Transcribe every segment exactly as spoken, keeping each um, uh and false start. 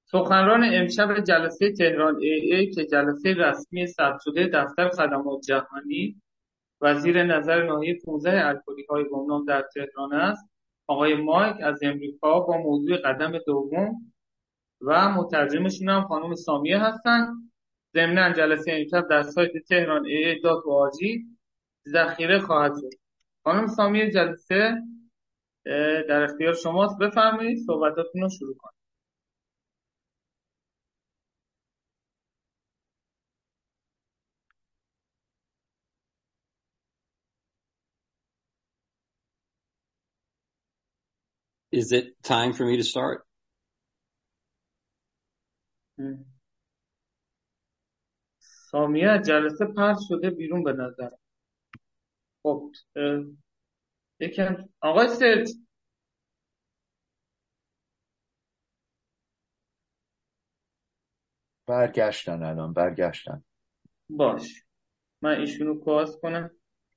سخنران امشب جلسه تهران ای ای که جلسه رسمی ثبت شده دفتر خدمات جهانی و زیر نظر ناحیه پانزده الکلی‌های گمنام در تهران است، آقای مایک از امریکا با موضوع قدم دوم و مترجمشون هم خانم سامیه هستن. ضمناً جلسه امشب در سایت تهران ای ای دات او آر جی ذخیره خواهد شد. خانم سامیه، جلسه در اختیار شماست، بفرمایید صحبتاتون رو شروع کنید. Is it time for me to start? سامیه جلسه پخش شده بیرون به نظر. خب یکم آقای سرج برگشتن الان برگشتن باش، من ایشونو کواس کنم.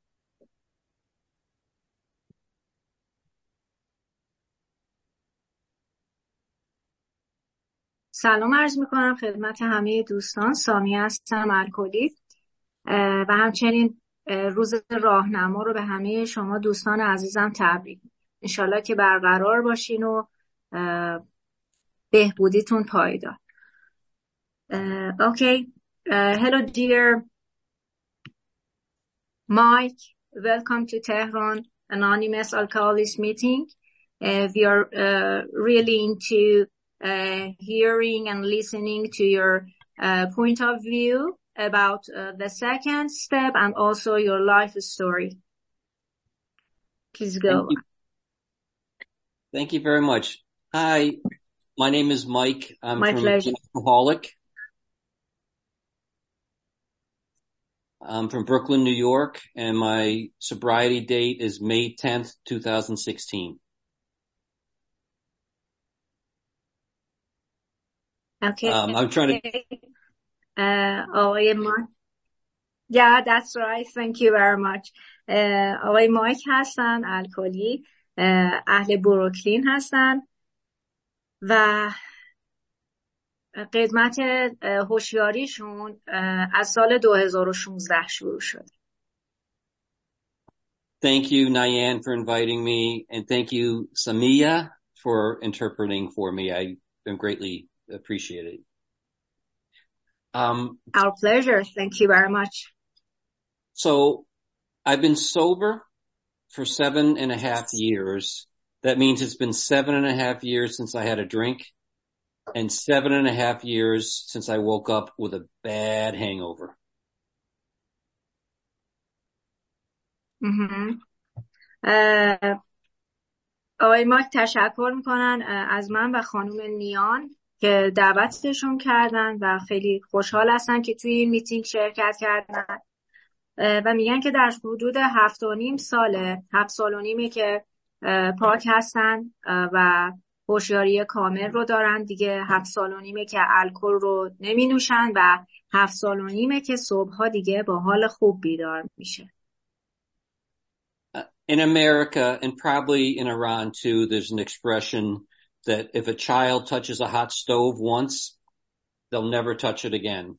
سلام عرض میکنم خدمت همه دوستان. سامیه هستم الکلی و همچنین روز راهنما رو به همه شما دوستان عزیزم تبریک. انشالله که برقرار باشین و بهبودیتون پایدار. Okay, uh, hello dear Mike, welcome to Tehran Anonymous Alcoholics meeting. Uh, we are uh, really into uh, hearing and listening to your uh, point of view about uh, the second step and also your life story. Please go. Thank you. Thank you very much. Hi, my name is Mike. I'm My from pleasure. Alcoholic. I'm from Brooklyn, New York, and my sobriety date is May tenth, twenty sixteen. Okay. Um, I'm trying to... Uh, آقای مایک. Yeah, that's right. Thank you very much. Uh, آقای مایک هستن الکلی، اهل بروکلین هستن و قدمت هوشیاریشون از سال دو هزار و شانزده شروع شد. Thank you, Nyan, for inviting me, and thank you, Samia, for interpreting for me. I am greatly appreciated. Um, Our pleasure. Thank you very much. So, I've been sober for seven and a half years. That means it's been seven and a half years since I had a drink, and seven and a half years since I woke up with a bad hangover. Mm-hmm. آقای مایک تشکر میکنن از من و خانم نیان که دعوتشون کردن و خیلی خوشحال هستن که توی این میتینگ شرکت کردن و میگن که در حدود هفت و نیم ساله هفت سال و نیمه که پاک هستن و هوشیاری کامل رو دارن دیگه. هفت سال و نیمه که الکل رو نمی نوشن و هفت سال و نیمه که صبحها دیگه با حال خوب بیدار میشه. In America, and probably in Iran too, there's an expression that if a child touches a hot stove once, they'll never touch it again.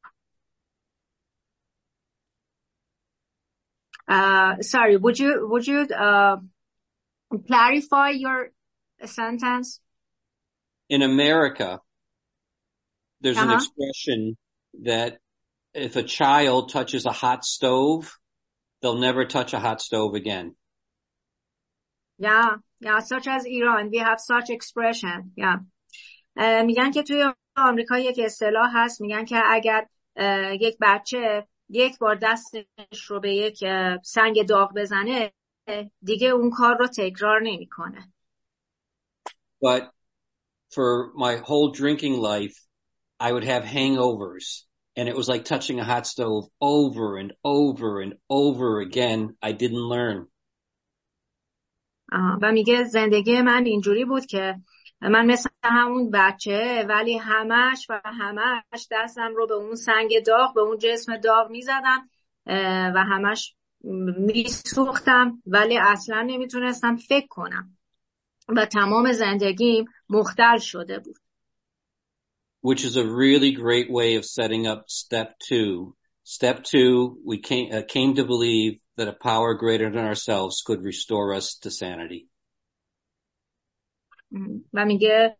Uh, sorry, would you, would you, uh, clarify your sentence? In America, there's uh-huh. an expression that if a child touches a hot stove, they'll never touch a hot stove again. Yeah, yeah, such as Iran, we have such expression. Yeah. uh, میگن که توی آمریکا یک اصطلاح هست، میگن که اگر uh, یک بچه یک بار دستش رو به یک uh, سنگ داغ بزنه دیگه اون کار رو تکرار نمیکنه. But for my whole drinking life, I would have hangovers, and it was like touching a hot stove over and over and over again. I didn't learn. آه. و میگه زندگی من اینجوری بود که من مثل همون بچه ولی همش و همش دستم رو به اون سنگ داغ، به اون جسم داغ میزدم و همش میسوختم ولی اصلا نمیتونستم فکر کنم و تمام زندگیم مختل شده بود. which is a really great way of setting up step two. Step two, we came, uh, came to believe that a power greater than ourselves could restore us to sanity. و میگه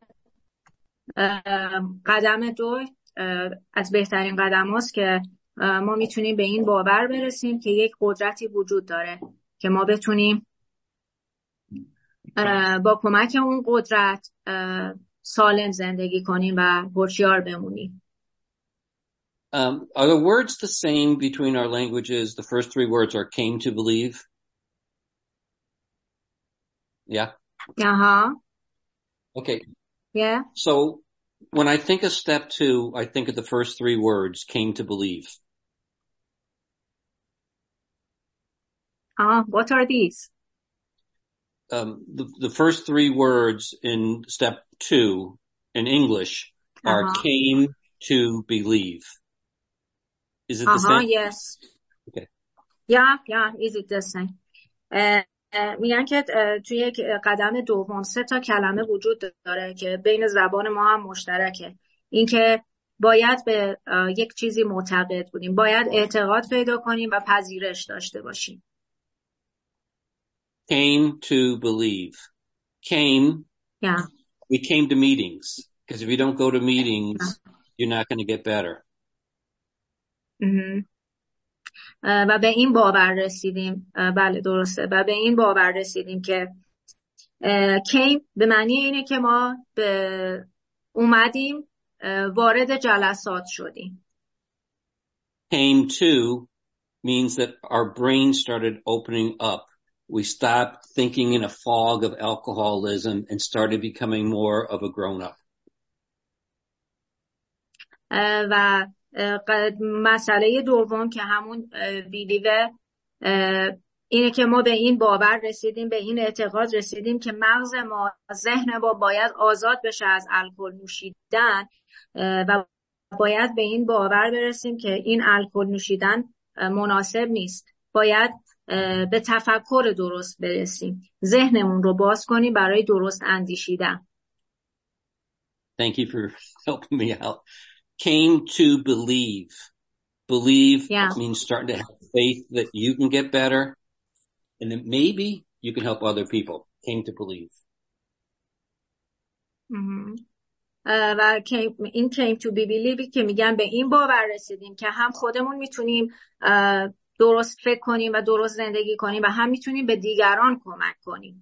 قدم دو از بهترین قدم هاست که ما میتونیم به این باور برسیم که یک قدرتی وجود داره که ما بتونیم با کمک اون قدرت سالم زندگی کنیم و هوشیار بمونیم. Um, are the words the same between our languages? The first three words are came to believe. Yeah. Uh-huh. Okay. Yeah. So when I think of step two, I think of the first three words, came to believe. Uh, what are these? Um, the, the first three words in step two in English are uh-huh. came to believe. Is it uh-huh, the same? Yes. Okay. Yeah, yeah, is it the same? Uh, میگن که توی یک قدم دوم سه تا کلمه وجود داره که بین زبان ما هم مشترکه. این که باید به یک چیزی معتقد بودیم، باید اعتقاد پیدا کنیم و پذیرش داشته باشیم. Came to believe. Came. Yeah. We came to meetings. Because if you don't go to meetings, yeah. you're not going to get better. Mm-hmm. و به این باور رسیدیم. بله درسته. و به این باور رسیدیم که came به معنی اینه که ما به اومدیم وارد جلسات شدیم. Came to means that our brain started opening up. We stopped thinking in a fog of alcoholism and started becoming more of a grown-up. و مسئله دوم که همون بیلیوه اینه که ما به این باور رسیدیم، به این اعتقاد رسیدیم که مغز ما، ذهن ما باید آزاد بشه از الکل نوشیدن و باید به این باور برسیم که این الکل نوشیدن مناسب نیست. باید به تفکر درست برسیم، ذهنمون رو باز کنیم برای درست اندیشیدن. Thank you for helping me out. Came to believe. Believe yeah. means starting to have faith that you can get better and that maybe you can help other people. Came to believe. Mm-hmm. uh, و این came to be believe که میگن به این باور رسیدیم که هم خودمون میتونیم uh, درست فکر کنیم و درست زندگی کنیم و هم میتونیم به دیگران کمک کنیم.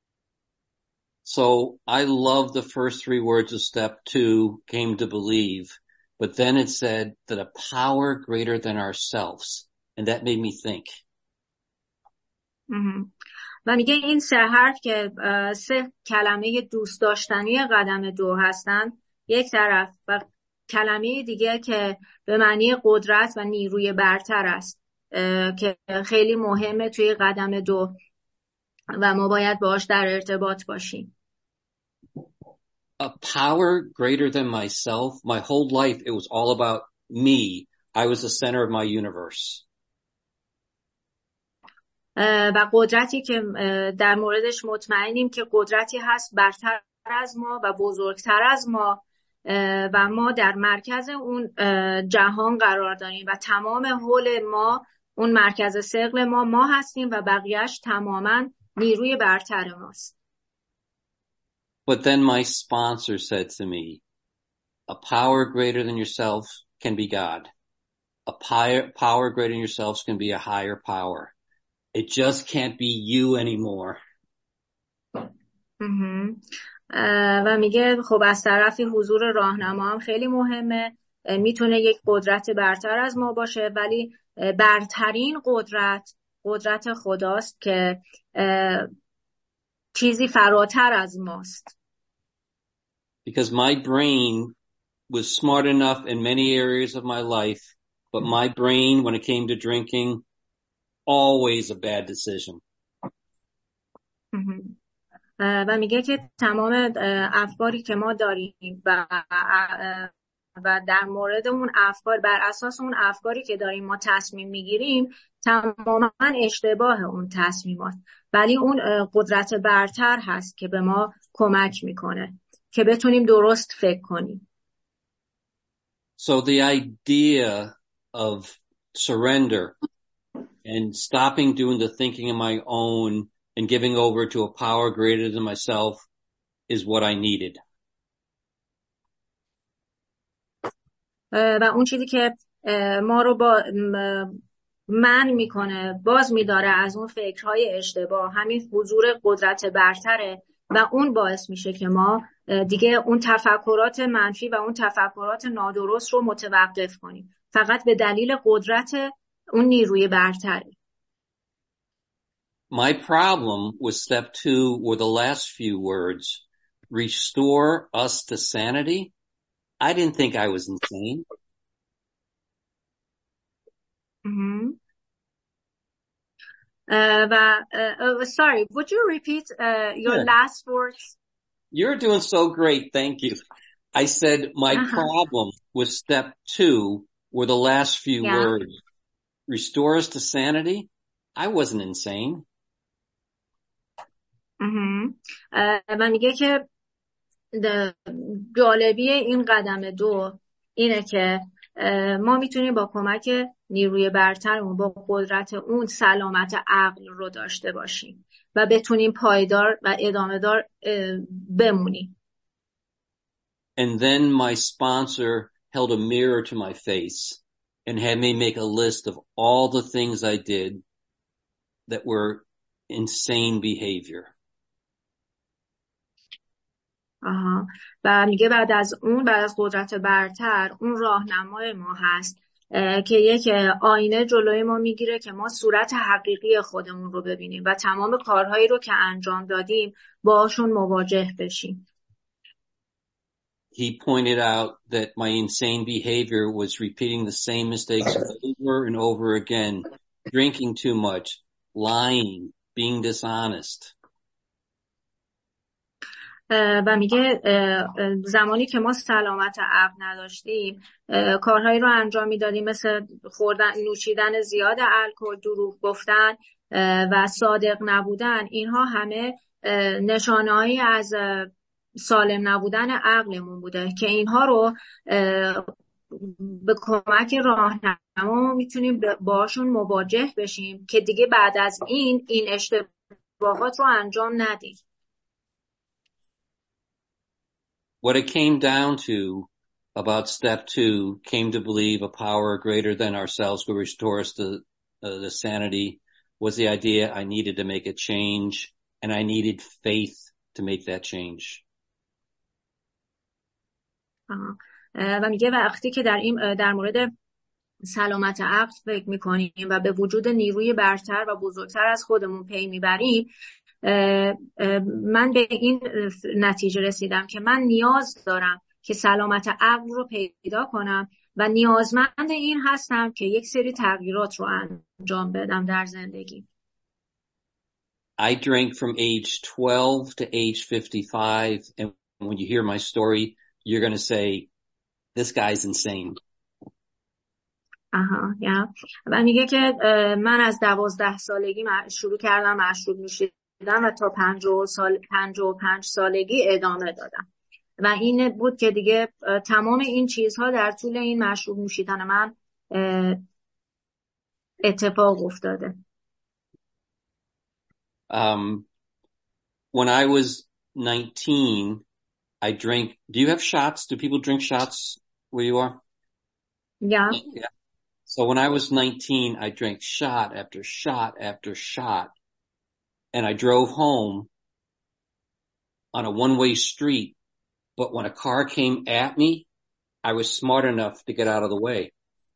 So I love the first three words of step two, came to believe. But then it said that a power greater than ourselves. And that made me think. Mm-hmm. و میگه این سه حرف که سه کلمه دوست داشتنی قدم دو هستن یک طرف و کلمه دیگه که به معنی قدرت و نیروی برتر است که خیلی مهمه توی قدم دو و ما باید باهاش در ارتباط باشیم. A power greater than myself. My whole life, it was all about me. I was the center of my universe. و قدرتی که در موردش مطمئنیم که قدرتی هست برتر از ما و بزرگتر از ما و ما در مرکز اون جهان قرار داریم و تمام حول ما، اون مرکز ثقل ما ما هستیم و بقیهش تماما نیروی برتر ماست. But then my sponsor said to me, a power greater than yourself can be God. A power greater than yourselves can be a higher power. It just can't be you anymore. و میگه خب از طرف حضور راهنما هم خیلی مهمه. میتونه یک قدرت برتر از ما باشه ولی برترین قدرت قدرت خداست که چیزی فراتر از ماست. Because my brain was smart enough in many areas of my life, but my brain, when it came to drinking, always a bad decision. و میگه که تمام افکاری که ما داریم و و در مورد اون افکار، بر اساس اون افکاری که داریم ما تصمیم میگیریم، تماما اشتباه اون تصمیمات، ولی اون قدرت برتر هست که به ما کمک میکنه که بتونیم درست فکر کنیم. So the idea of surrender and stopping doing the thinking on my own and giving over to a power greater than myself is what I needed. و اون چیزی که ما رو با من میکنه باز میداره از اون فکرهای اشتباه، همین حضور قدرت برتره و اون باعث میشه که ما دیگه اون تفکرات منفی و اون تفکرات نادرست رو متوقف کنیم، فقط به دلیل قدرت اون نیروی برتره. My problem with step two were the last few words, restore us to sanity. I didn't think I was insane. Mm-hmm. Uh, but, uh, uh, sorry, would you repeat uh, your yeah. last words? You're doing so great, thank you. I said my uh-huh. problem with step two were the last few yeah. words, restore us to sanity. I wasn't insane. Mm-hmm. uh, و میگه که جالبی این قدم دو اینه که ما میتونیم با کمک نیروی برترمون با قدرت اون سلامت عقل رو داشته باشیم و بتونیم پایدار و ادامه دار بمونیم. And then my sponsor held a mirror to my face and had me make a list of all the things I did that were insane behavior. آها. و میگه بعد از اون بعد از قدرت برتر اون راهنمای ما هست که یک آینه جلوی ما میگیره که ما صورت حقیقی خودمون رو ببینیم و تمام کارهایی رو که انجام دادیم باشون مواجه بشیم. He pointed out that my insane behavior was repeating the same mistakes over and over again, drinking too much, lying, being dishonest. و میگه زمانی که ما سلامت عقل نداشتیم کارهایی رو انجام میدادیم مثل خوردن نوشیدن زیاد الکل، دروغ گفتن و صادق نبودن. اینها همه نشانه‌هایی از سالم نبودن عقلمون بوده که اینها رو به کمک راهنما میتونیم باشون مواجه بشیم که دیگه بعد از این این اشتباهات رو انجام ندیم. What it came down to about step two, came to believe a power greater than ourselves could restore us to uh, the sanity, was the idea I needed to make a change, and I needed faith to make that change. آه. و میگه وقتی که در این در مورد سلامت عقل فکر میکنیم و به وجود نیروی برتر و بزرگتر از خودمون پی میبریم، من به این نتیجه رسیدم که من نیاز دارم که سلامت عقل رو پیدا کنم و نیازمند این هستم که یک سری تغییرات رو انجام بدم در زندگی. I drank from age twelve to age fifty-five, and when you hear my story, you're going to say, this guy's insane. آها، یا و میگه که من از دوازده سالگی شروع کردم مشروب نوشیدن و تا پنجاه سال پنجاه و پنج سالگی ادامه دادم و این بود که دیگه تمام این چیزها در طول این مشروب نوشیدن من اتفاق افتاده. Um, when I was nineteen, I drank. Do you have shots? Do people drink shots where you are? Yeah. Yeah. So when I was nineteen, I drank shot after shot after shot. And I drove home on a one-way street. But when a car came at me, I was smart enough to get out of the way.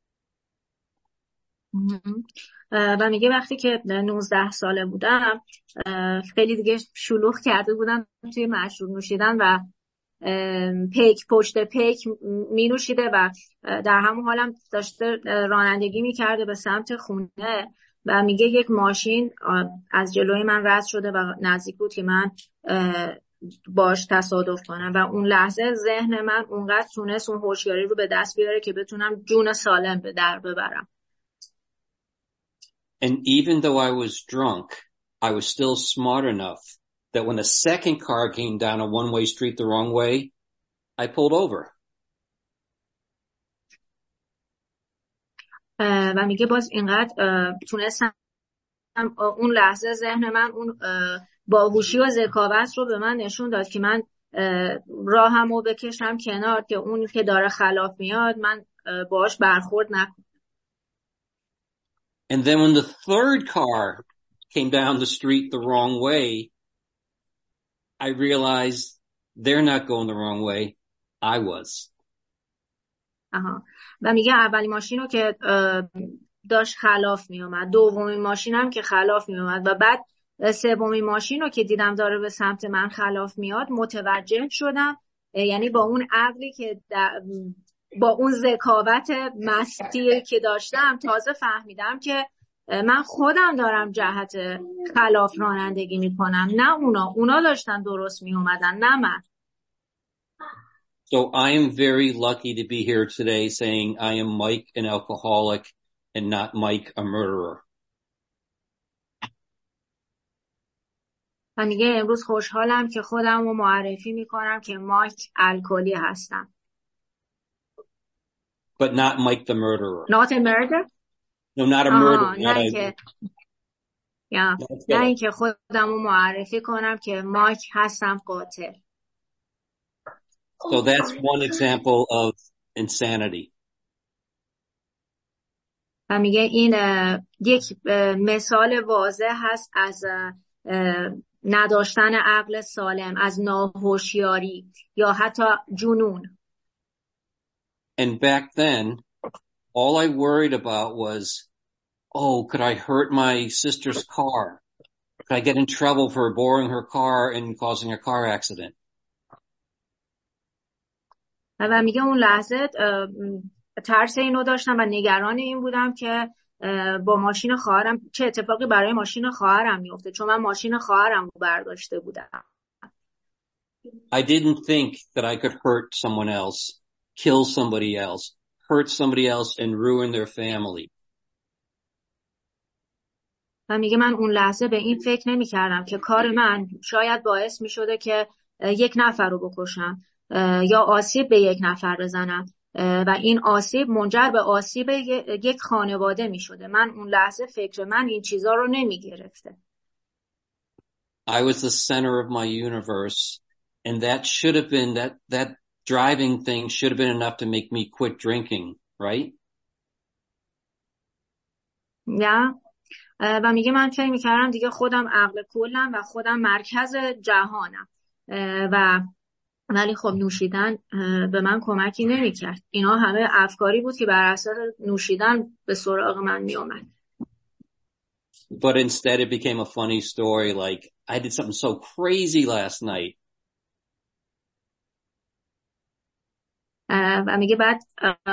و میگه وقتی که نوزده ساله بودم خیلی دیگه شلوغ کرده بودم توی مشروب نوشیدن و پیک پشت پیک می نوشیده و در همون حالم داشته رانندگی می کرده به سمت خونه و میگه یک ماشین از جلوی من رد شده و نزدیک بود که من باش تصادف کنم و اون لحظه ذهن من اونقدر تونست اون هوشیاری رو به دست بیاره که بتونم جون سالم به در ببرم. And even though I was drunk, I was still smart enough that when a second car came down a one-way street the wrong way, I pulled over. و میگه باز اینقدر تونستم اون لحظه ذهن من اون باهوشی و ذکاوت رو به من نشون داد که من راهمو بکشم کنار که اون که داره خلاف میاد من باهاش برخورد نکنم. And then when the third car came down the street the wrong way, I realized they're not going the wrong way. I was. آها. و میگه اولی ماشین رو که داشت خلاف می اومد، دومین ماشینم که خلاف می اومد و بعد سومین ماشین رو که دیدم داره به سمت من خلاف میاد متوجه شدم، یعنی با اون عقلی که با اون ذکاوت مستی که داشتم تازه فهمیدم که من خودم دارم جهت خلاف رانندگی میکنم، نه اونا اونا داشتن درست می اومدن، نه من. So I am very lucky to be here today saying I am Mike, an alcoholic, and not Mike, a murderer. و میگه امروز خوشحالم که خودم رو معرفی میکنم که مایک الکلی هستم. But not Mike the murderer. Not a murderer? No, not a murderer. نه اینکه یا نه اینکه خودم رو معرفی کنم که مایک هستم قاتل. So that's one example of insanity. و میگه این یک مثال واضح هست از نداشتن عقل سالم، از ناهوشیاری یا حتی جنون. And back then, all I worried about was, oh, could I hurt my sister's car? Could I get in trouble for borrowing her car and causing a car accident? و میگه اون لحظه ترس اینو داشتم و نگران این بودم که با ماشین خواهرم چه اتفاقی برای ماشین خواهرم میفته، چون من ماشین خواهرم رو برداشته بودم. I didn't think that I could hurt someone else, kill somebody else, hurt somebody else and ruin their family. و میگه من اون لحظه به این فکر نمی کردم که کار من شاید باعث می شده که یک نفر رو بکشم یا آسیب به یک نفر بزنم و این آسیب منجر به آسیب یک خانواده می شده. من اون لحظه فکر من این چیزا رو نمی گرفته. I was the center of my universe and that should have been, that, that driving thing should have been enough to make me quit drinking, right? یا و میگه من فکر میکردم دیگه خودم عقل کلم و خودم مرکز جهانم و ولی خب نوشیدن به من کمکی نمیکرد. اینا همه افکاری بود که بر اساس نوشیدن به سراغ من میومد. But instead it became a funny story like I did something so crazy last night. و میگه بعد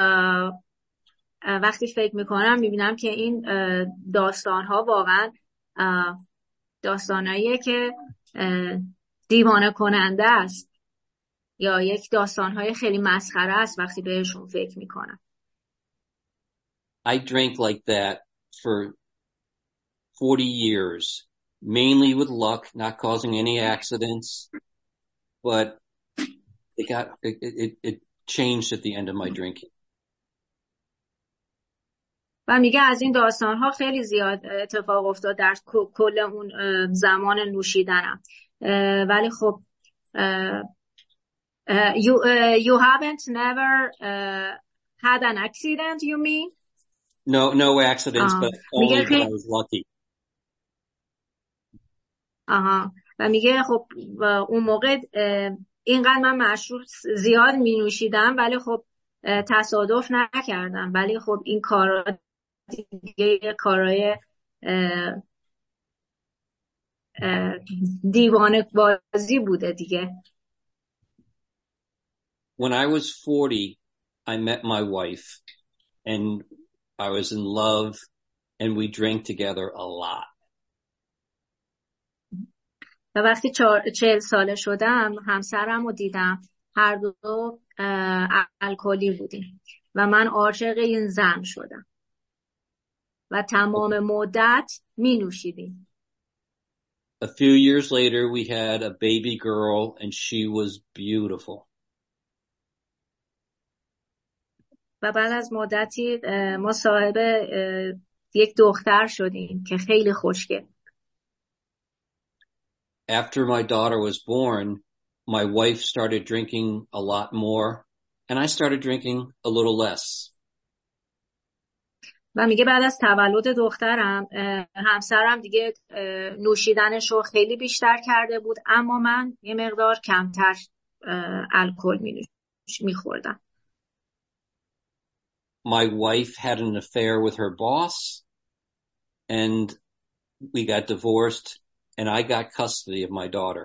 وقتی فکر میکنم میبینم که این داستانها واقعا داستاناییه که دیوانه کننده است یا یک داستانهای خیلی مسخره است وقتی بهشون فکر میکنم. I drank like that for forty years, mainly with luck, not causing any accidents, but it got, it, it, it changed at the end of my drinking. و میگه از این داستانها خیلی زیاد اتفاق افتاد در کل اون زمان نوشیدنم، ولی خب Uh, you uh, you haven't never uh, had an accident, you mean? No, no accidents, uh, but only that I was lucky. آها. و میگه خب اون موقع اینقدر من مشروب زیاد می نوشیدم ولی خب تصادف نکردم، ولی خب این کارا دیگه کارای دیوانه بازی بوده دیگه. When I was forty, I met my wife and I was in love and we drank together a lot. و وقتی چهل ساله شدم همسرم رو دیدم، هر دو الکلی بودیم و من عاشق این زن شدم و تمام مدت می نوشیدیم. A few years later we had a baby girl and she was beautiful. و بعد از مدتی ما صاحب یک دختر شدیم که خیلی خوشگل. After my daughter was born, my wife started drinking a lot more, and I started drinking a little less. و میگه بعد از تولد دخترم همسرم دیگه نوشیدنش رو خیلی بیشتر کرده بود، اما من یه مقدار کمتر الکل میخوردم. My wife had an affair with her boss, and we got divorced, and I got custody of my daughter.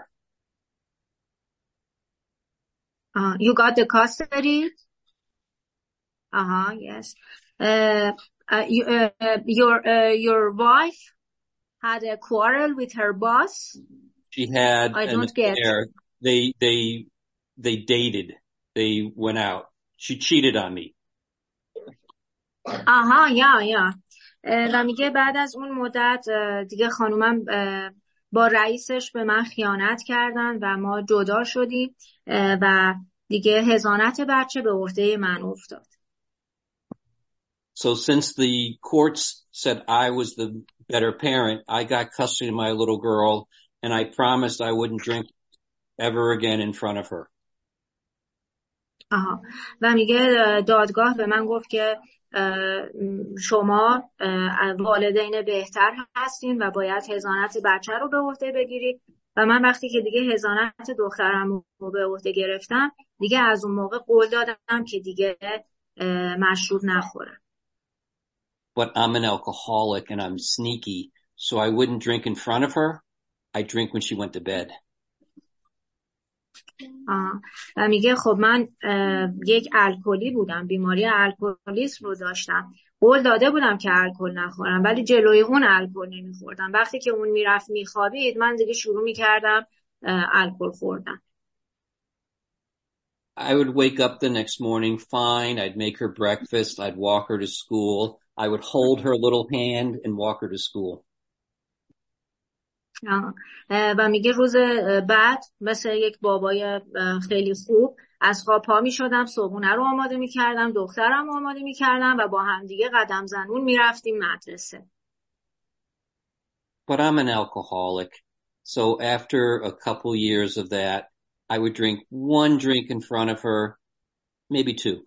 Uh, you got the custody? Uh-huh, yes. Uh, uh, you, uh, your, uh, your wife had a quarrel with her boss? She had I an don't affair. get. They, they, they dated. They went out. She cheated on me. آها یا یا و میگه بعد از اون مدت دیگه خانومم با رئیسش به من خیانت کردن و ما جدا شدیم و دیگه حضانت بچه به عهده من افتاد. So since the courts said I was the better parent, I got custody of my little girl, and I promised I wouldn't drink ever again in front of her. آها و میگه دادگاه به من گفت که شما والدین بهتر هستین و باید حضانت بچه رو به عهده بگیرید و من وقتی که دیگه حضانت دخترم رو به عهده گرفتم دیگه از اون موقع قول دادم که دیگه مشروب نخورم. But I'm an alcoholic and I'm sneaky, so I wouldn't drink in front of her. I drink when she went to bed. آه. و میگه خب من یک الکلی بودم، بیماری الکلیسم رو داشتم، قول داده بودم که الکل نخورم ولی جلوی اون الکل نمیخوردم. وقتی که اون میرفت میخوابید من دیگه شروع میکردم الکل خوردن. I would wake up the next morning fine. I'd make her breakfast. I'd walk her to school. I would hold her little hand and walk her to school. و میگه روز بعد مثل یک بابای خیلی خوب از خواب پا میشدم، صبحونه رو آماده میکردم، دخترم رو آماده میکردم و با هم دیگه قدم زنون میرفتیم مدرسه. But I'm an alcoholic. So after a couple years of that, I would drink one drink in front of her, maybe two.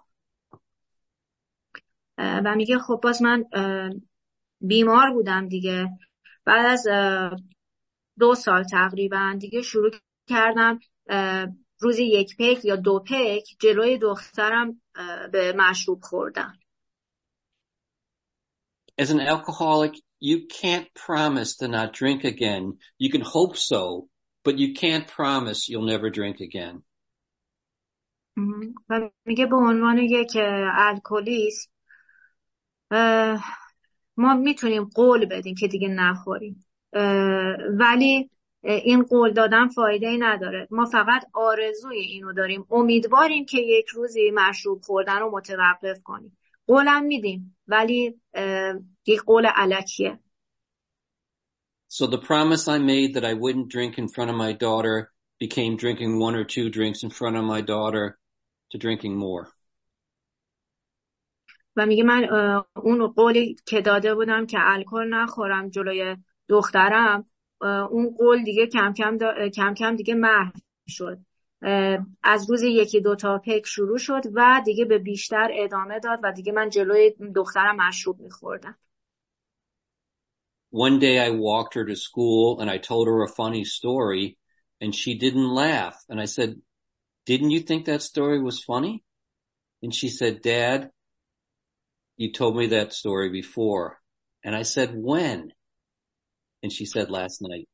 و میگه خب باز من بیمار بودم دیگه. بعد از دو سال تقریبا دیگه شروع کردم روزی یک پیک یا دو پیک جلوی دخترم به مشروب خوردم. As an alcoholic, you can't promise to not drink again. You can hope so, but you can't promise you'll never drink again. و میگه به عنوان یک الکلیست ما میتونیم قول بدیم که دیگه نخوریم، ولی این قول دادن فایده ای نداره. ما فقط آرزوی اینو داریم، امیدواریم که یک روزی مشروب خوردن رو متوقف کنیم. قولم میدیم ولی یک قول الکیه. So the promise I made that I wouldn't drink in front of my daughter became drinking one or two drinks in front of my daughter to drinking more. و میگه من اون قولی که داده بودم که الکل نخورم جلوی دخترم، اون قول دیگه کم کم, دا... کم کم دیگه محو شد. از روز یکی دو تا پیک شروع شد و دیگه به بیشتر ادامه داد و دیگه من جلوی دخترم مشروب میخوردم. One day I walked her to school and I told her a funny story and she didn't laugh. And I said, didn't you think that story was funny? And she said, Dad, you told me that story before. And I said, when? And she said, last night.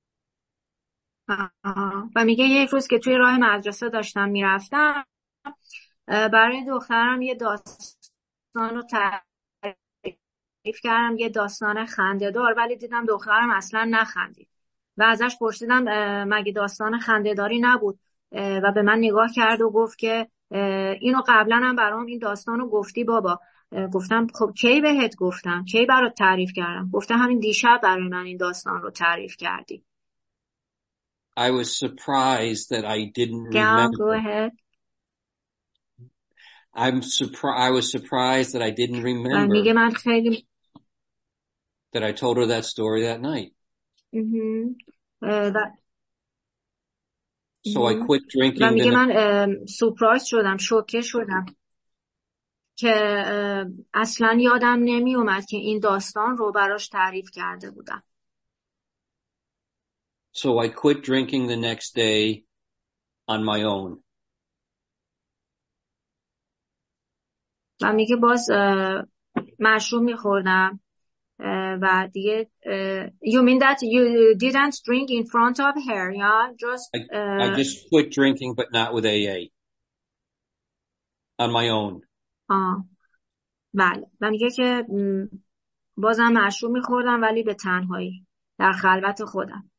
و میگه یک روز که توی راه مدرسه داشتم میرفتم برای دخترم یه داستان رو تعریف کردم، یه داستان خنده‌دار، ولی دیدم دخترم اصلا نخندید و ازش پرسیدم مگه داستان خنده‌داری نبود و به من نگاه کرد و گفت که اینو قبلا هم برام این داستان رو گفتی بابا. گفتم خب کی بهت گفتم، کی برات تعریف کردم؟ گفته همین دیشب برای من این داستان رو تعریف کردی. I was surprised that I didn't yeah, remember. go ahead. I'm surprised, I was surprised that I didn't و remember میگه من خیلی that I told her that story that night. مهم. اه، و So I مهم. quit و drinking the میگه next, من اه، سورپرایز شدم، شوکه شدم که اه، اصلا یادم نمی اومد که این داستان رو براش تعریف کرده بودم. so I quit drinking the next day on my own. و میگه باز اه، مشروب میخوردم و دیگه اه، you mean that you didn't drink in front of her, yeah? Just I, I اه، just quit drinking, but not with A A. On my own. آه بله. و میگه که م، بازم مشروب میخوردم ولی به تنهایی در خلوت خودم.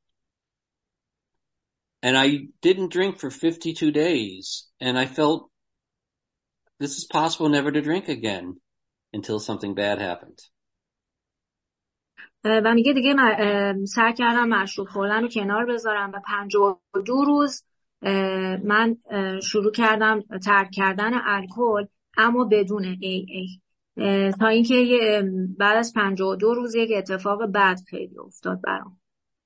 And I didn't drink for fifty-two days. And I felt this is possible never to drink again until something bad happened. اه، و میگه دیگه من اه، سعی کردم مشروب خوردن رو کنار بذارم و پنجاه و دو روز اه، من اه، شروع کردم ترک کردن الکل، اما بدون ای ای اه، تا اینکه یه، بعد از پنجاه و دو روز یک اتفاق بد خیلی افتاد برام.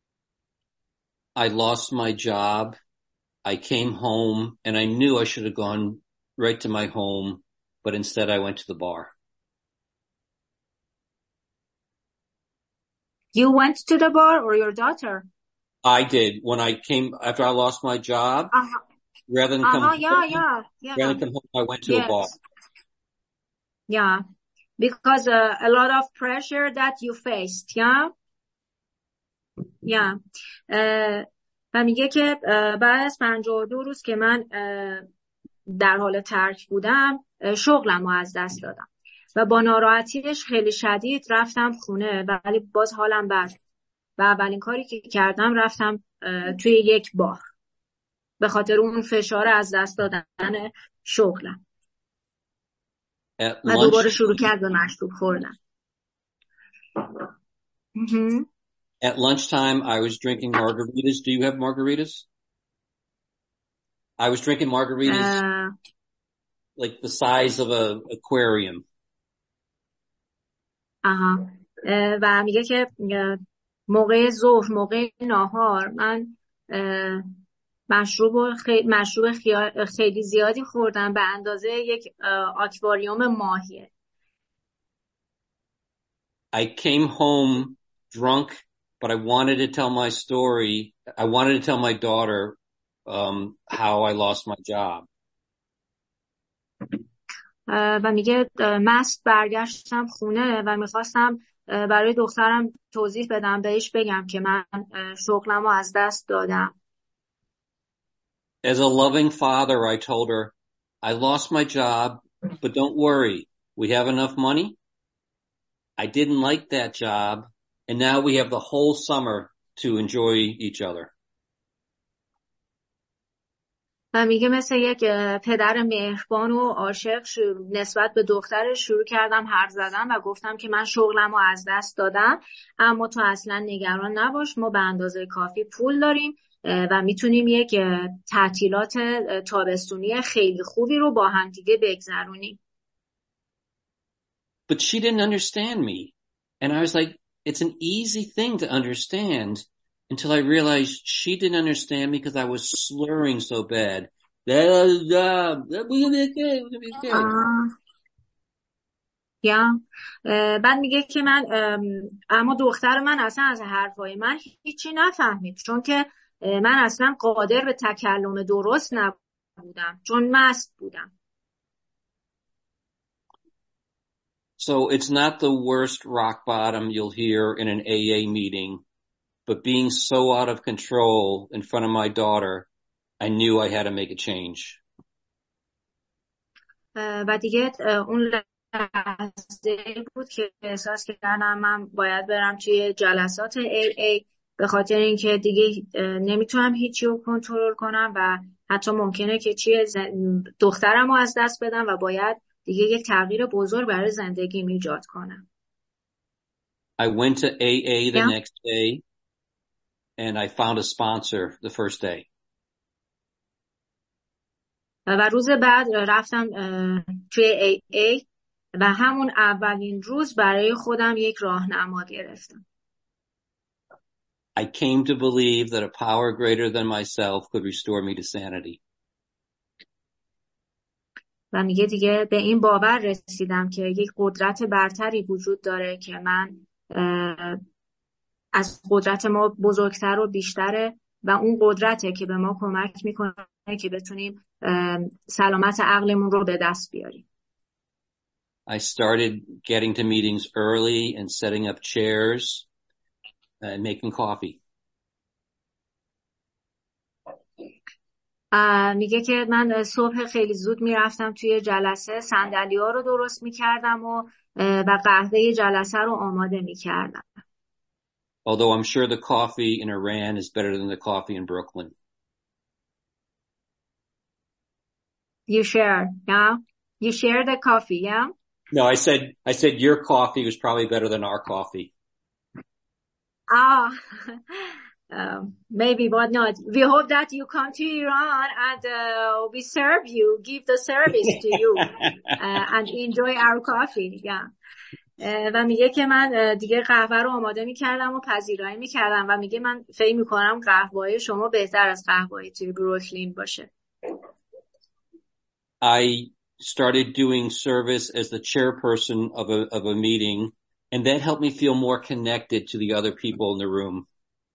I lost my job. I came home and I knew I should have gone right to my home, but instead I went to the bar. You went to the bar or your daughter? I did. When I came, after I lost my job, Uh-huh. rather than come Uh-huh, yeah, home, yeah, yeah. rather than come home, I went to a bar. Yes. Yeah. Because uh, a lot of pressure that you faced, yeah? Yeah. Uh, و میگه که uh, بعد از پنجاه و دو روز که من uh, در حال ترک بودم uh, شغلم رو از دست دادم و با ناراحتیش خیلی شدید رفتم خونه، ولی باز حالم بد و اولین کاری که کردم رفتم uh, توی یک بار به خاطر اون فشار از دست دادن شغلم At و دوباره lunch, شروع کرد به مشروب خوردن. Mhm. at lunchtime, I was drinking margaritas. Do you have margaritas? I was drinking margaritas Uh, like the size of a aquarium. آها. اه، و میگه که اه، موقع ظهر، موقع ناهار من اه، مشروب و خی... مشروب خیا- خیلی زیادی خوردم به اندازه یک اه، آکواریوم ماهیه. I came home drunk, but I wanted to tell my story. I wanted to tell my daughter um, how I lost my job. اه، و میگه اه، مست برگشتم خونه و میخواستم اه، برای دخترم توضیح بدم، بهش بگم که من اه، شغلم رو از دست دادم. As a loving father, I told her, I lost my job, but don't worry. We have enough money. I didn't like that job, and now we have the whole summer to enjoy each other. و میگه مثل یک اه، پدر مهربان و عاشق شو- نسبت به دخترش شروع کردم حرف زدن و گفتم که من شغلم رو از دست دادم، اما تو اصلا نگران نباش، ما به اندازه کافی پول داریم اه، و میتونیم یک اه، تعطیلات اه، تابستونی خیلی خوبی رو با هم دیگه بگذرونیم. But she didn't understand me. And I was like, it's an easy thing to understand until I realized she didn't understand me because I was slurring so bad. We're gonna be okay, we're gonna be okay. آه. یا اه، بعد میگه که من ام، اما دختر من اصلا از حرفای من هیچی نفهمید، چون که اه، من اصلا قادر به تکلم درست نبودم چون مست بودم. So it's not the worst rock bottom you'll hear in an A A meeting, but being so out of control in front of my daughter, I knew I had to make a change. اه، و دیگه اه، اون لحظه بود که احساس کردم من باید برم توی جلسات ای ای به خاطر اینکه دیگه اه، نمیتونم هیچی رو کنترل کنم و حتی ممکنه که چیه زن- دخترم رو از دست بدم و باید دیگه یک تغییر بزرگ برای زندگیم ایجاد کنم. I went to A A the Yeah. next day and I found a sponsor the first day. و روز بعد رفتم توی ای ای و همون اولین روز برای خودم یک راهنما گرفتم. I came to believe that a power greater than myself could restore me to sanity. و میگه دیگه به این باور رسیدم که یک قدرت برتری وجود داره که من از قدرت ما بزرگتر و بیشتره و اون قدرته که به ما کمک میکنه که بتونیم سلامت عقلمون رو به دست بیاریم. I started getting to meetings early and setting up chairs and making coffee. میگه که من صبح خیلی زود میرفتم توی جلسه، صندلی ها رو درست میکردم و و قهوه جلسه رو آماده میکردم. Although I'm sure the coffee in Iran is better than the coffee in Brooklyn. You share, yeah? You share the coffee, yeah? No, I said, I said your coffee was probably better than our coffee. Ah, um, maybe, but not. We hope that you come to Iran and uh, we serve you, give the service to you uh, and enjoy our coffee, yeah. و میگه که من دیگه قهوه رو آماده میکردم و پذیرایی میکردم و میگه من فکر میکنم قهوه شما بهتر از قهوه توی بروکلین باشه. I started doing service as the chairperson of a of a meeting, and that helped me feel more connected to the other people in the room.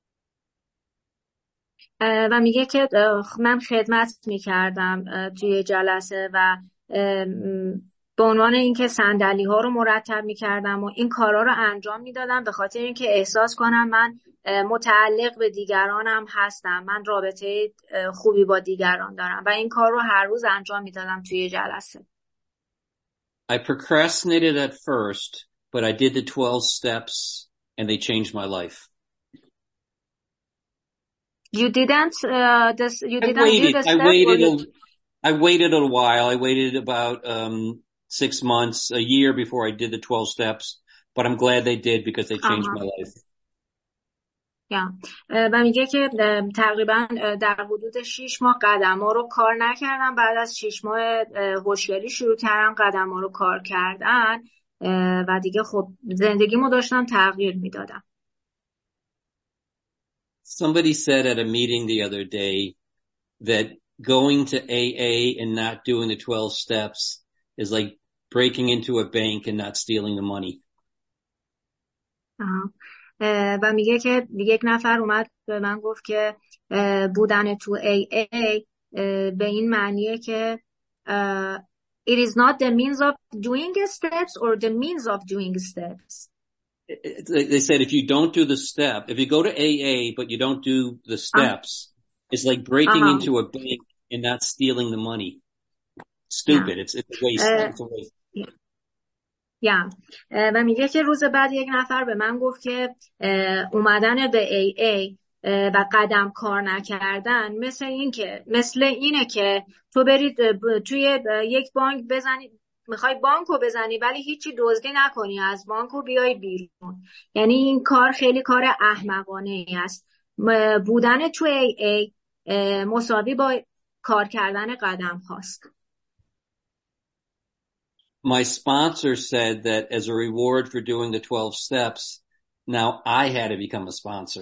و میگه که من خدمت میکردم توی جلسه و به عنوان اینکه صندلی ها رو مرتب میکردم و این کارا رو انجام میدادم به خاطر اینکه احساس کنم من متعلق به دیگرانم هستم، من رابطه خوبی با دیگران دارم و این کار رو هر روز انجام میدادم توی جلسه. I procrastinated at first, but I did the twelve steps and they changed my life. You didn't uh, this you didn't I waited, do the step I waited you... a, I waited a while. I waited about um six months, a year before I did the twelve steps, but I'm glad they did because they changed uh-huh. my life. Yeah. و میگه که تقریبا در حدود شش ماه قدم‌ها رو کار نکردم، بعد از شش ماه هوشیاری شروع کردم قدم‌ها رو کار کردن و دیگه خب زندگیمو داشتم تغییر میدادم. Somebody said at a meeting the other day that going to A A and not doing the twelve steps is like breaking into a bank and not stealing the money. Uh-huh. و میگه که یک نفر اومد به من گفت که بودن تو ای ای به این معنیه که it is not the means of doing steps or the means of doing steps. They said if you don't do the step, if you go to A A but you don't do the steps, uh-huh. it's like breaking uh-huh. into a bank and not stealing the money. Stupid. Yeah. It's, it's a waste. Uh, it's a waste. Yeah. Yeah. و میگه که روز بعد یک نفر به من گفت که اومدن به ای ای و قدم کار نکردن مثل این که مثل اینه که تو برید توی یک بانک بزنی، میخوای بانکو بزنی ولی هیچی دزدی نکنی از بانکو بیای بیرون. یعنی این کار خیلی کار احمقانه ای است. بودن تو ای ای مساوی با کار کردن قدم هاست. My sponsor said that as a reward for doing the twelve steps, now I had to become a sponsor.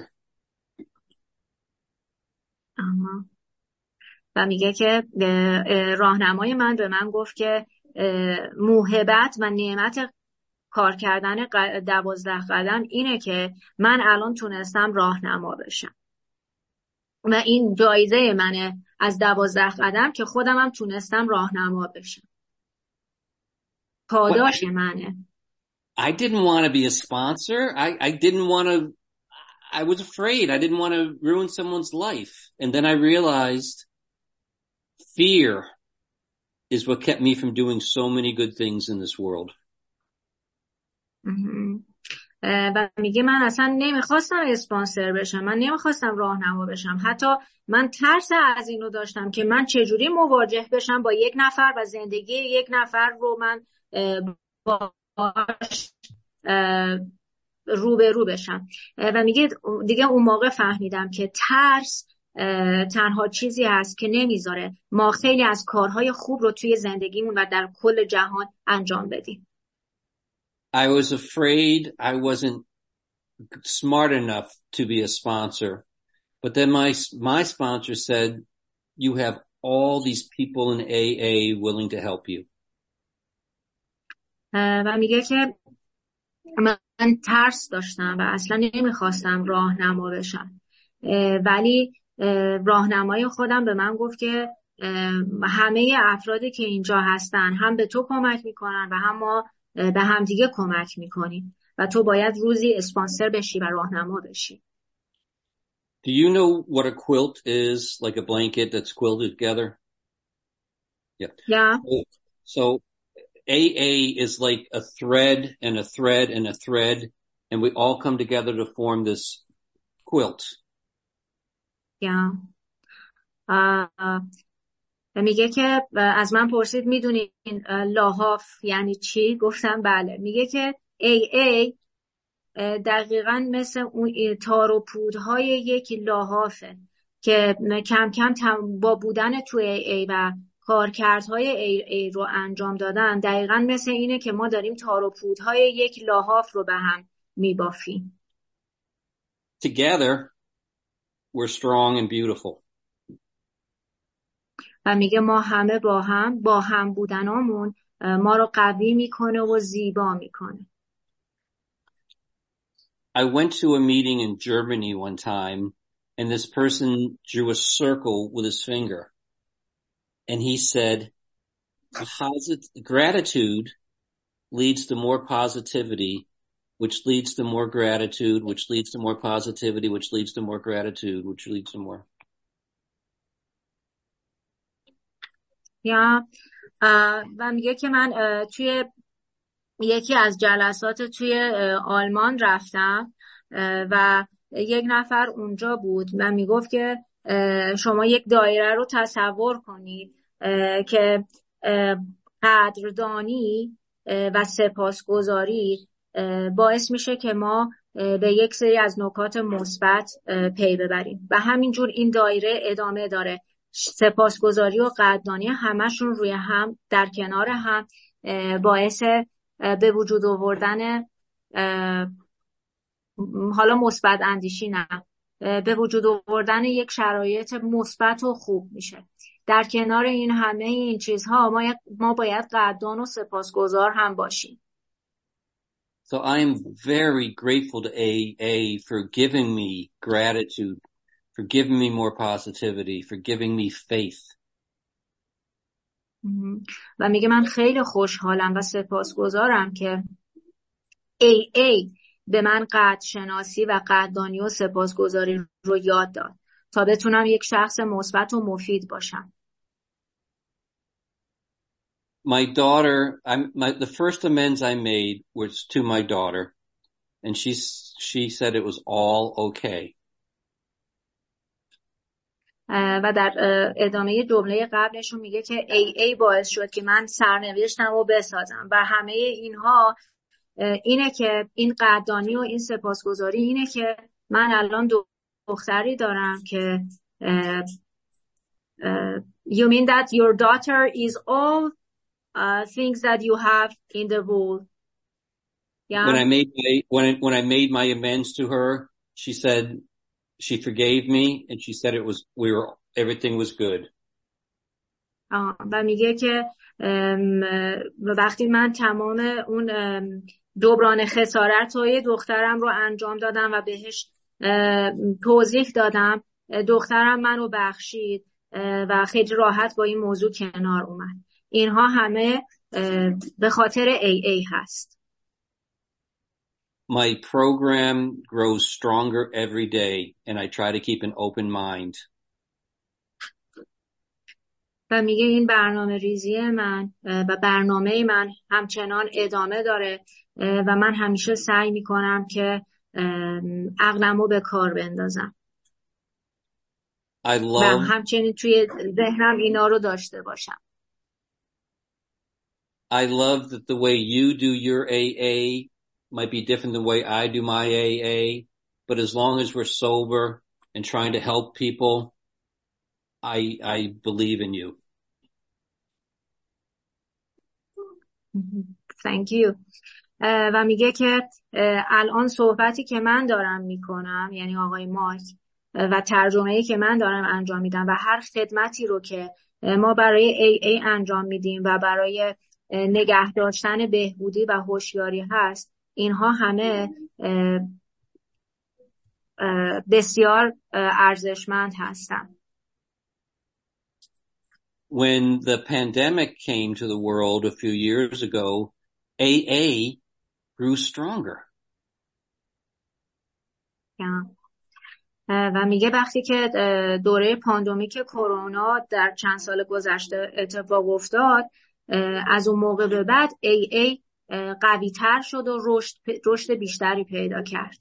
آها. و میگه که راهنمای من به من گفت که موهبت و نعمت کار کردن دوازده قدم اینه که من الان تونستم راهنما بشم و این جایزه منه از دوازده قدم که خودم هم تونستم راهنما بشم. پاداش منه. I didn't want to be a sponsor. I, I didn't want to, I was afraid. I didn't want to ruin someone's life. And then I realized fear is what kept me from doing so many good things in this world. و میگه من اصلا نمیخواستم اسپانسر بشم، من نمیخواستم راهنما بشم، حتی من ترس از اینو داشتم که من چجوری مواجه بشم با یک نفر و زندگی یک نفر رو من باش رو به رو بشم. و میگه دیگه اون موقع فهمیدم که ترس تنها چیزی هست که نمیذاره ما خیلی از کارهای خوب رو توی زندگیمون و در کل جهان انجام بدیم. I was afraid I wasn't smart enough to be a sponsor, but then my my sponsor said, you have all these people in A A willing to help you. و میگه که من ترس داشتم و اصلا نمیخواستم راهنما بشم، ولی راهنمای خودم به من گفت که همه افرادی که اینجا هستن هم به تو کمک میکنن و هم ما به همدیگه کمک میکنیم و تو باید روزی اسپانسر بشی و راهنما بشی. Do you know what a quilt is? Like a blanket that's quilted together? Yeah. Yeah. So, so A A is like a thread and a thread and a thread, and we all come together to form this quilt. Yeah. Uh, میگه که از من پرسید میدونی لاحاف یعنی چی؟ گفتم بله. میگه که A A دقیقاً مثل اون تار و پودهای یک لاحافه که کم کم با بودن تو A A و کارکردهای A A رو انجام دادن دقیقاً مثل اینه که ما داریم تار و پودهای یک لاحاف رو به هم میبافیم. Together we're strong and beautiful. و میگه ما همه با هم با هم بودنامون ما رو قوی میکنه و زیبا میکنه. I went to a meeting in Germany one time and this person drew a circle with his finger and he said, Posit- gratitude leads to more positivity, which leads to more gratitude, which leads to more positivity, which leads to more gratitude, which leads to more. یا و میگه که من توی یکی از جلسات توی آلمان رفتم و یک نفر اونجا بود و میگفت که شما یک دایره رو تصور کنید که قدردانی و سپاسگزاری باعث میشه که ما به یک سری از نکات مثبت پی ببریم و همینجور این دایره ادامه داره. سپاسگزاری و قدردانی همشون روی هم در کنار هم باعث به وجود آوردن حالا مثبت اندیشی نه به وجود آوردن یک شرایط مثبت و خوب میشه. در کنار این همه این چیزها ما ما باید قدردان و سپاسگزار هم باشیم. So I am very grateful to A A for giving me gratitude, for giving me more positivity, for giving me faith. و میگه من خیلی خوشحالم و سپاسگزارم که A A به من قدرشناسی و قدردانی و سپاسگزاری رو یاد داد تا بتونم یک شخص مثبت و مفید باشم. My daughter, I, my, the first amends I made was to my daughter, and she she said it was all okay. و در ادامه جمله قبلشون میگه که A A باعث شد که من سرنوشتم رو بسازم و همه اینها اینه که این قدردانی و این سپاسگزاری اینه که من الان دختری دارم که you mean that your daughter is all uh, things that you have in the world. Yeah. When I made my, when I, when I made my amends to her, she said she forgave me and she said it was we were everything was good. آه و میگه که وقتی من تمام اون جبران خسارت های دخترم رو انجام دادم و بهش توضیح دادم، دخترم منو بخشید و خیلی راحت با این موضوع کنار اومد. اینها همه به خاطر A A هست. My program grows stronger every day and I try to keep an open mind. و میگه این برنامه ریزی من و برنامه من همچنان ادامه داره و من همیشه سعی میکنم که عقلمو به کار بندازم. I love, و همچنین توی ذهنم اینا رو داشته باشم. I love that the way you do your A A might be different than the way I do my A A, but as long as we're sober and trying to help people, I, I believe in you. Thank you. و میگه که الان صحبتی که من دارم میکنم، یعنی آقای مایک، و ترجمه‌ای که من دارم انجام میدم و هر خدمتی رو که ما برای ای ای انجام میدیم و برای نگه داشتن بهبودی و هوشیاری هست، اینها همه بسیار ارزشمند هستن. When the pandemic came to the world a few years ago, A A grew stronger. Yeah. و میگه وقتی که دوره پاندمیک کرونا در چند سال گذشته اتفاق افتاد، از اون موقع به بعد ای ای قوی تر شد و رشد رشد بیشتری پیدا کرد.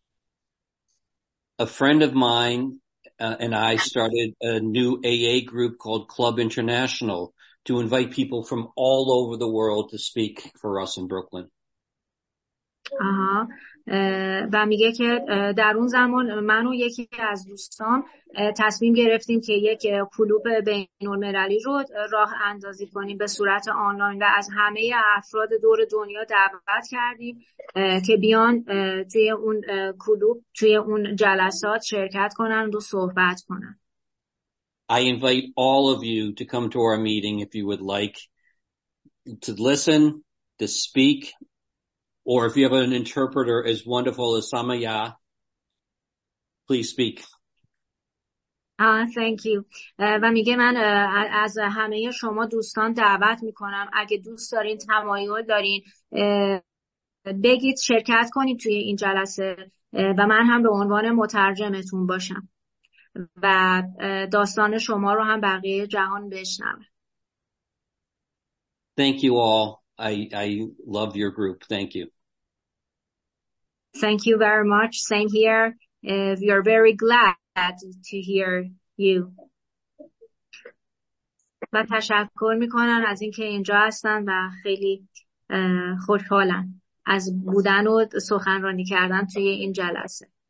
A friend of mine uh, and I started a new A A group called Club International to invite people from all over the world to speak for us in Brooklyn. آها. و میگه که در اون زمان من و یکی از دوستان تصمیم گرفتیم که یک کلوب بین‌المللی رو راه اندازی کنیم به صورت آنلاین و از همه افراد دور دنیا دعوت کردیم که بیان توی اون کلوب، توی اون جلسات شرکت کنن و صحبت کنن. I invite all of you to come to our meeting if you would like to listen, to speak, or if you have an interpreter as wonderful as Samaya, please speak. Ah, thank you. و میگه من از همه شما دوستان دعوت میکنم اگه دوست دارین، تمایل دارین، بگید شرکت کنید توی این جلسه و من هم به عنوان مترجمتون باشم و داستان شما رو هم بقیه جهان بشنوه. Thank you all. I, I love your group. Thank you. Thank you very much. Same here. Uh, we are very glad to hear you. و تشکر میکنن از اینکه اینجا هستن و خیلی خوشحالن از بودن و سخنرانی کردن توی این جلسه.